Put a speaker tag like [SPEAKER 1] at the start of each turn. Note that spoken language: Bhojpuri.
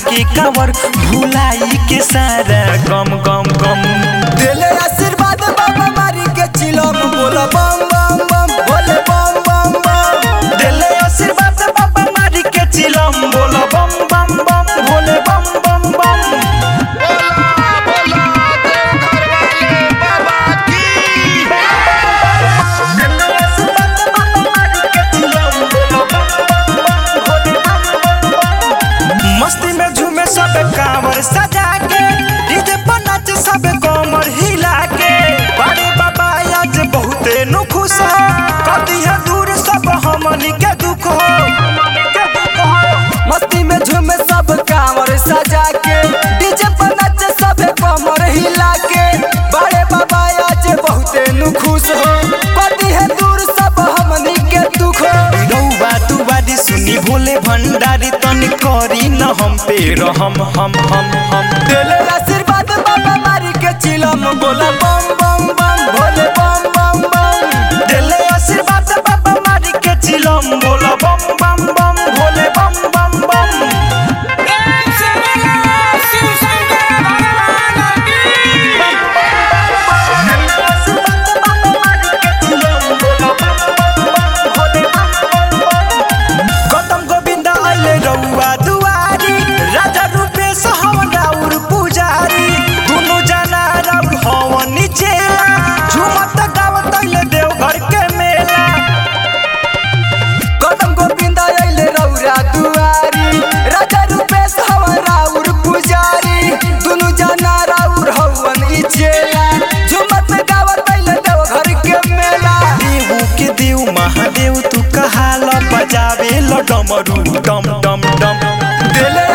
[SPEAKER 1] के कावर भुलाई के सारा गम गम गम।
[SPEAKER 2] दिले आशीर्वाद बाबा मारी के चिलम बोला बम बम बम बोले बम बम बम।
[SPEAKER 1] दिले आशीर्वाद बाबा मारी के चिलम बोला बम बम बम भोले बम बम बम। मस्ती में झूमे सब कांवर सजा के डीजे पर नाच सब कमर हिला के। बड़े बाबा आज बहुते नु खुश हो कदी है दूर सब हमनी के दुख हो।
[SPEAKER 2] मस्ती में झूमे सब कांवर सजा के डीजे पर नाच सब कमर हिला के। बड़े बाबा आज बहुते नु खुश हो कदी है दूर सब हमनी के दुख हो।
[SPEAKER 1] रउआ दुआरी सुनी भोले भंडारी तन करी न हम पे रहम हम।
[SPEAKER 2] दिले आशीर्वाद बाबा मारी के चिलम बोला बम बम बम भोले बम बम बम।
[SPEAKER 1] दिले आशीर्वाद बाबा मारी के चिलम बोला बम बम बम भोले बम बम बम। गौतम गोविंदा आइले रउआ दुआरी राजा रूपेश हवन राउर पुजारी। दुनु जाना राउर हवन चेला झूमत गावत आइले देवघर के मेला।
[SPEAKER 2] गौतम गोविंदा आइले रउरा दुआरी राजा रूपेश हवन राउर पुजारी। दुनु जाना राउर हवन चेला झुमत गावत आइले देवघर के मेला।
[SPEAKER 1] देवू के देव महादेव तू कहाला बजावे ल डमरू डम डम डम।
[SPEAKER 2] दिले